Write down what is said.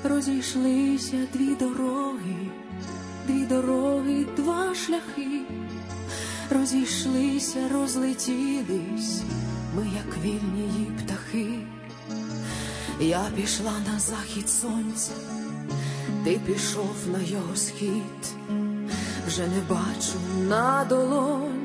Розійшлися дві дороги, два шляхи. Розійшлися, розлетілись ми, як вільні птахи. Я пішла на захід сонця, ти пішов на його схід. Вже не бачу на долоні